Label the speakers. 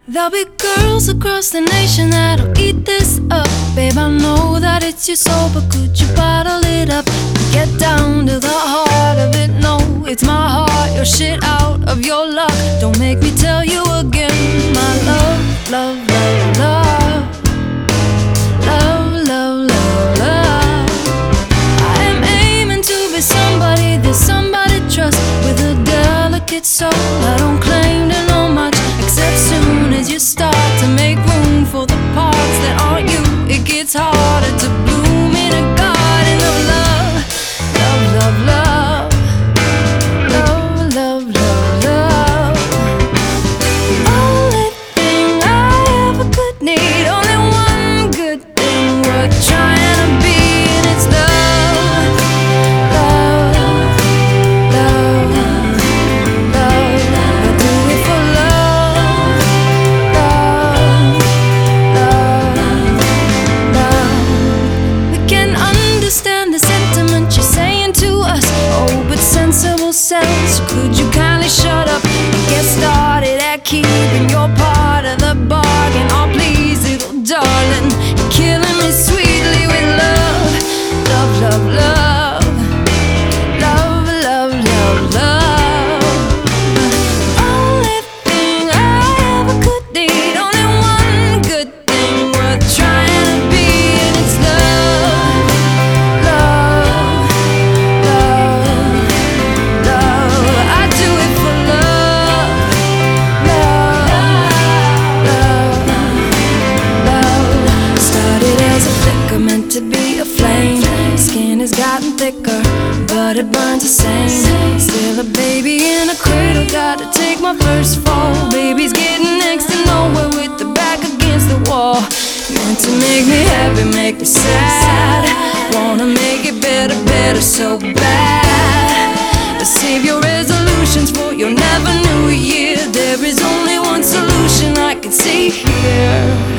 Speaker 1: There'll be girls across the nation that'll eat this up. Babe, I know that it's your soul, but could you bottle it up? Get down to the heart of it. No, it's my heart, your shit out of your luck. Don't make me tell you again. My love, love, love, love. Love, love, love, love. I am aiming to be somebody that somebody trusts, with a delicate soul. I don't claim to know much, except soon as you start to make room for the parts that aren't you, it gets harder to bloom in a garden of love. Love, love, love. Love, love, love, love. Only thing I ever could need, only one good thing worth trying to be, and it's love. Love, love, love. I do it for love. Love, love, love. We can understand the sentiment you're saying to us. Oh, but sensible selves, could you kindly shut up and get started at keeping your part of the bargain? Oh, please, little darling, you're killing me sweetly with love. Love, love, love. Love, love, love, love. Only thing I ever could need, only one good thing worth trying to be, and it's love. Love, love, love. I do it for love. Love, love, love. Started as a flicker, meant to be a flame. Skin has gotten thicker, but it burns the same. Still a baby in a cradle, gotta take my first fall. Baby's getting next to nowhere with the back against the wall. Meant to make me happy, make me sad. Wanna make it better, better so bad. But save your resolutions for your never new year. There is only one solution I can see here.